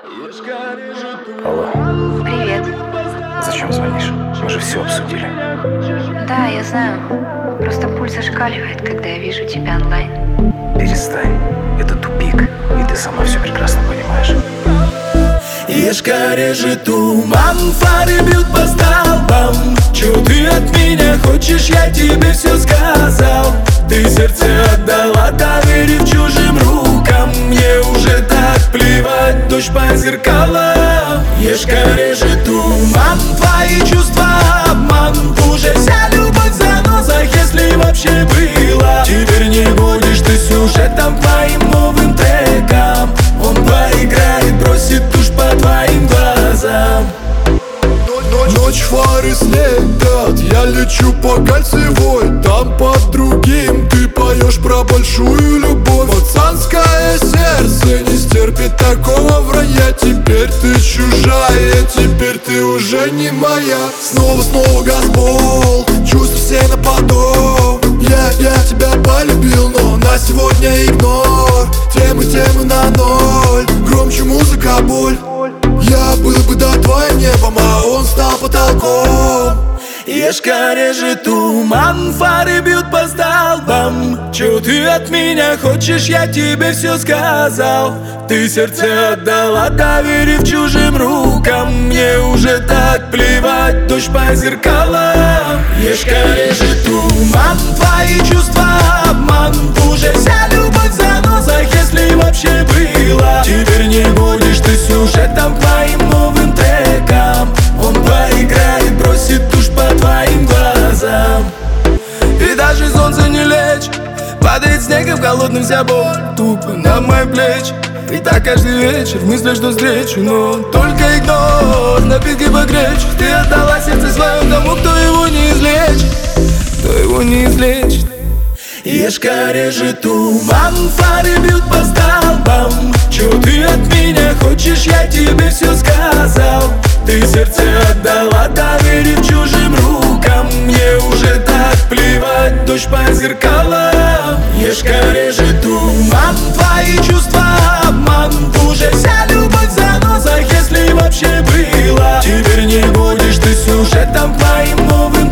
Алло, Привет. зачем звонишь? Мы же все обсудили. Да, я знаю. Просто пульс зашкаливает, когда я вижу тебя онлайн. Перестань, это тупик, и ты сама все прекрасно понимаешь. Ешка режет туман, фары бьют по столбам. Чё ты от меня хочешь, я тебе все сказал. Ты сердце отдала, доверив чужим рукам. Мне уже так плевать, дождь по зеркалам. Ешка режет туман, твои чувства обман. Уже вся любовь в занозах, если вообще была. Теперь не будешь ты сюжетом твоим новым треком. Он проиграет, бросит тушь по твоим глазам. Ночь, фары слепят, я лечу по кольцевой. Там под другим ты поешь про большую любовь. Пацанское сердце не стерпит такого вранья. Теперь ты чужая, теперь ты уже не моя. Снова газбол, чувства все на поток. Я тебя полюбил, но на сегодня игнор. Темы на ноль, громче музыка, боль. Я был бы до твоим небом, а он стал потолком. Ешка режет туман, фары бьют по столбам. Чё ты от меня хочешь, я тебе все сказал. Ты сердце отдала, доверив чужим рукам. Мне уже так плевать, дождь по зеркалам. Ешка режет туман, твои чувства обман. Уже вся любовь в занозах, если вообще была. Теперь не будешь ты сюжетом твоим новым треком. Он проиграет, бросит тушь по твоим глазам. И даже солнце не лечит, падает снегом холодным вся боль тупо на мои плечи. И так каждый вечер в мыслях жду встречу, но только игнор, напитки погречь. Ты отдала сердце свое тому, кто его не излечит, кто его не излечит. Ешка режет туман, фары бьют по столбам. Чё ты от меня хочешь, я тебе все сказал. Ты сердце отдала, доверив чужим рукам. Мне уже так плевать, дождь по зеркалам. Ешка режет туман, твои чувства обман. Уже вся любовь в занозах, если вообще была. Теперь не будешь ты сюжетом твоим новым